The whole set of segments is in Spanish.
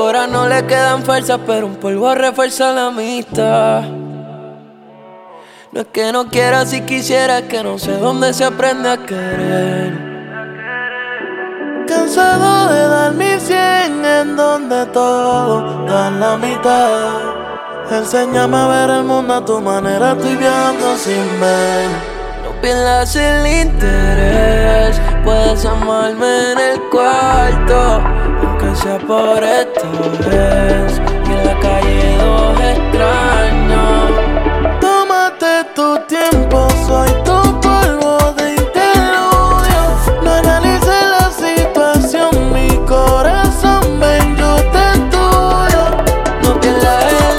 cora no le quedan fuerzas, pero un polvo refuerza la amistad. No es que no quiera, si quisiera, es que no sé dónde se aprende a querer. Cansado de dar mi 100 en donde todo da la mitad. Enséñame a ver el mundo a tu manera, estoy viajando sin ver. No pierdas el interés, puedes amarme en el cuarto, aunque sea por esta vez. Y en la calle dos extraños. Tómate tu tiempo, soy tu polvo de interludio. No analices la situación, mi corazón, ven, yo te tuyo. No pierdas el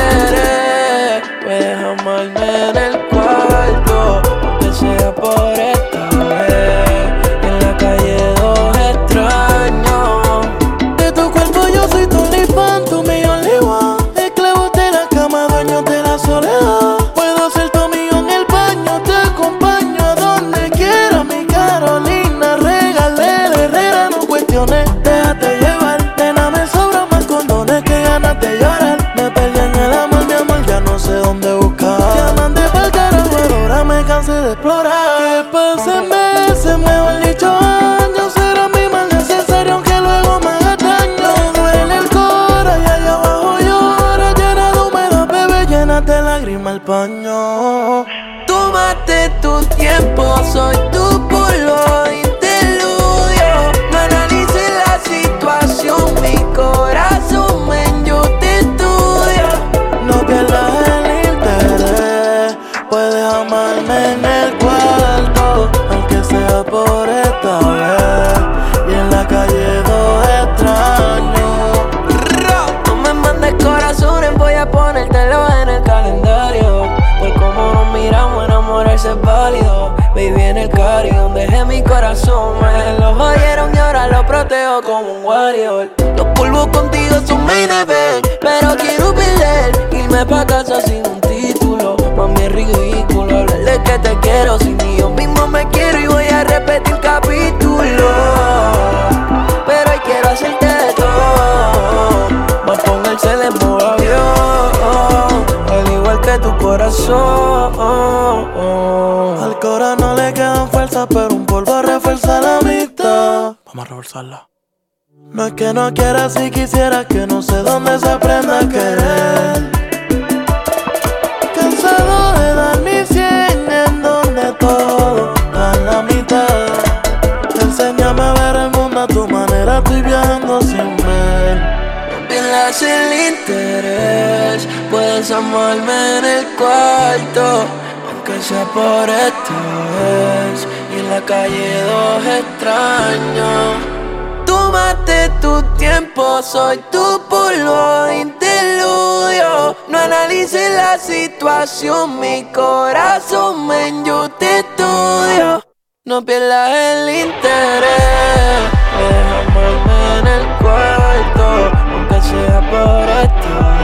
interés, puedes amarme en el cuarto, aunque sea por esta vez. Y en la calle dos extraños. De tu cuerpo yo soy tu fan, tu mi only one. Esclavos de la cama, dueños de la soledad. Puedo ser tu amigo en el baño, te acompaño a donde quiera, mi Carolina. Regálele Herrera, no cuestiones, déjate llevar. Nena, me sobran más condones que ganas de llorar. Me perdí en el amor, mi amor, ya no sé dónde buscar. Ya mandé pa'l carajo, ahora me cansé de explorar. Que pasen meses, mejor dicho años, será mi mal necesario aunque luego me haga daño. Me duele el cora y allá abajo llora, llena de humedad, bebé, llénate de lágrimas el paño. Tómate tu tiempo, soy tu polvo de interludio. No analices la situación, mi corazón, ven, yo te estudio. No pierdas el interés, puedes amarme en el cuarto, aunque sea por esta vez. Y en la calle dos extraños. No me mandes corazones, voy a ponértelo en el calendario. Por cómo nos miramos, enamorarse es válido. Baby, en el Cari, donde dejé mi corazón, me lo jodieron y ahora lo protejo como un warrior. Los polvos contigo son main event, pero quiero perder, irme pa' casa sin un título. Mami, es ridículo hablar de que te quiero, si ni yo mismo me quiero y voy a repetir capítulo. Pero hoy quiero hacerte de todo, más ponérsela en modo avión, al igual que tu corazón. Al cora no le quedan fuerzas, pero un polvo refuerza la amistad. Vamos a reforzarla. No es que no quiera, si quisiera, que no sé dónde se aprende a querer. Cansado de dar mi 100 en donde todo da la mitad. Enséñame a ver el mundo a tu manera, estoy viajando sin ver. No pierdas el interés, puedes amarme en el cuarto, aunque sea por esta vez. Y en la calle dos extraños. Tómate tu tiempo, soy tu polvo de interludio. No analices la situación, mi corazón, ven, yo te estudio. No pierdas el interés, puedes amarme en el cuarto, aunque sea por esta